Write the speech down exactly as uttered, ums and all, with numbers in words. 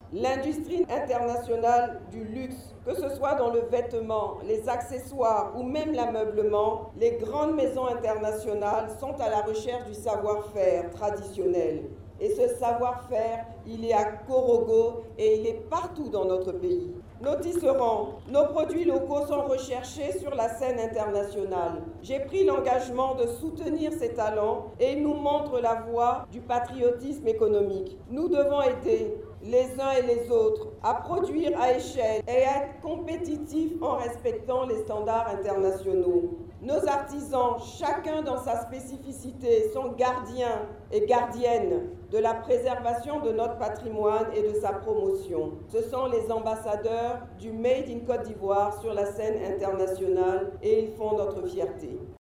L'industrie internationale du luxe, que ce soit dans le vêtement, les accessoires ou même l'ameublement, les grandes maisons internationales sont à la recherche du savoir-faire traditionnel. Et ce savoir-faire, il est à Korogo et il est partout dans notre pays. Nos tisserands, nos produits locaux sont recherchés sur la scène internationale. J'ai pris l'engagement de soutenir ces talents et ils nous montrent la voie du patriotisme économique. Nous devons aider les uns et les autres à produire à échelle et à être compétitifs en respectant les standards internationaux. Nos artisans, chacun dans sa spécificité, sont gardiens et gardiennes de la préservation de notre patrimoine et de sa promotion. Ce sont les ambassadeurs du Made in Côte d'Ivoire sur la scène internationale et ils font notre fierté.